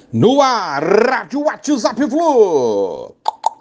No ar, Rádio WhatsApp Flu.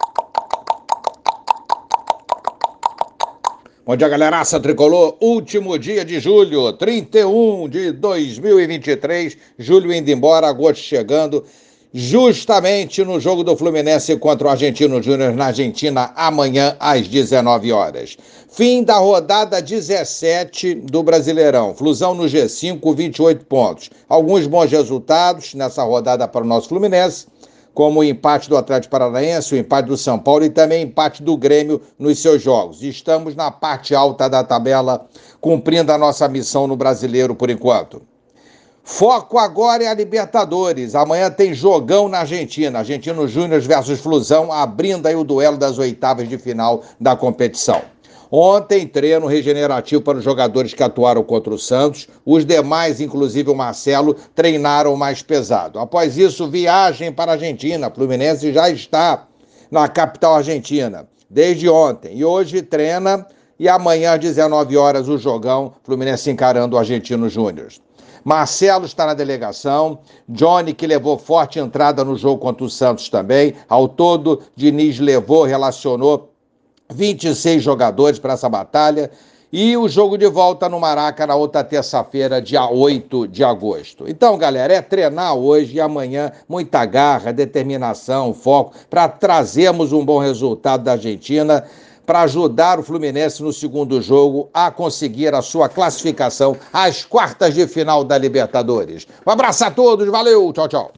Bom dia, galeraça tricolor. Último dia de julho, 31 de 2023. Julho indo embora, agosto chegando. Justamente no jogo do Fluminense contra o Argentino Júnior na Argentina, amanhã às 19 horas. Fim da rodada 17 do Brasileirão. Flusão no G5, 28 pontos. Alguns bons resultados nessa rodada para o nosso Fluminense, como o empate do Atlético Paranaense, o empate do São Paulo e também o empate do Grêmio nos seus jogos. Estamos na parte alta da tabela, cumprindo a nossa missão no Brasileiro por enquanto. Foco agora é a Libertadores. Amanhã tem jogão na Argentina. Argentino Júnior versus Flusão, abrindo aí o duelo das oitavas de final da competição. Ontem, treino regenerativo para os jogadores que atuaram contra o Santos. Os demais, inclusive o Marcelo, treinaram mais pesado. Após isso, viagem para a Argentina. Fluminense já está na capital argentina desde ontem. E hoje treina e amanhã às 19 horas o jogão, Fluminense encarando o Argentino Júnior. Marcelo está na delegação, Johnny, que levou forte entrada no jogo contra o Santos também. Ao todo, Diniz relacionou 26 jogadores para essa batalha. E o jogo de volta no Maraca na outra terça-feira, dia 8 de agosto. Então, galera, é treinar hoje e amanhã, muita garra, determinação, foco, para trazermos um bom resultado da Argentina, para ajudar o Fluminense no segundo jogo a conseguir a sua classificação às quartas de final da Libertadores. Um abraço a todos, valeu, tchau, tchau.